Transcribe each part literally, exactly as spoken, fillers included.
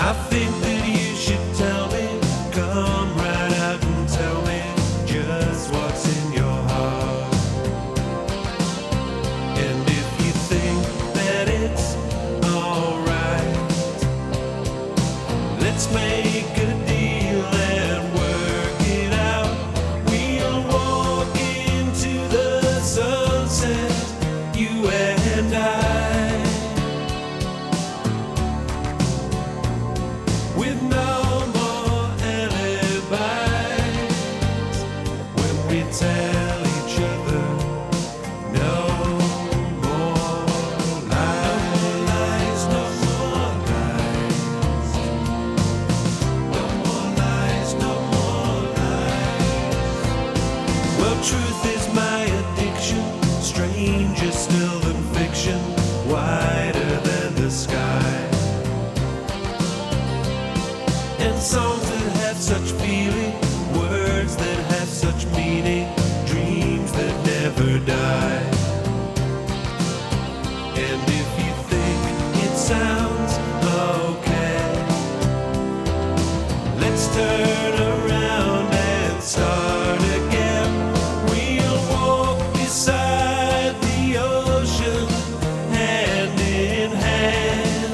I think that you should tell me, come right out and tell me just what's in your heart. And if you think that it's alright, let's make a deal and work it out. We'll walk into the sunset, you and I, with no more alibis when we tell each other no more lies, no more lies, no more lies, no more lies. Well, truth is my addiction, stranger still than fiction, wider than the sky. And songs that have such feeling, words that have such meaning, dreams that never die. And if you think it sounds okay, let's turn around and start again. We'll walk beside the ocean, hand in hand,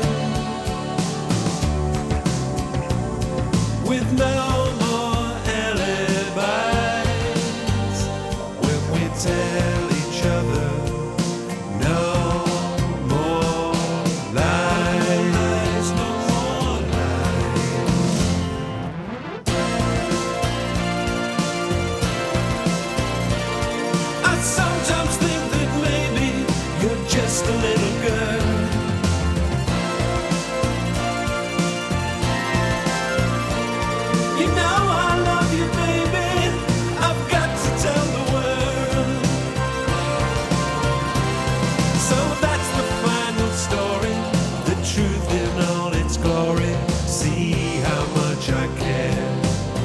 with no more alibis when we tell each other no more lies, no more lies. I sometimes think that maybe you're just a little girl. You know I love you, baby. I've got to tell the world. So that's the final story, the truth in all its glory. See how much I care.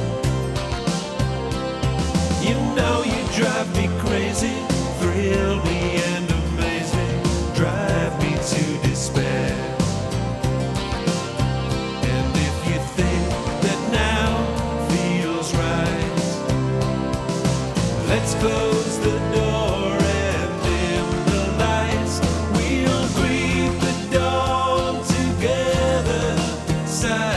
You know you drive me crazy, thrill me and amaze me, drive me to despair. And if you think that now feels right, let's close the door and dim the lights. We'll greet the dawn together, side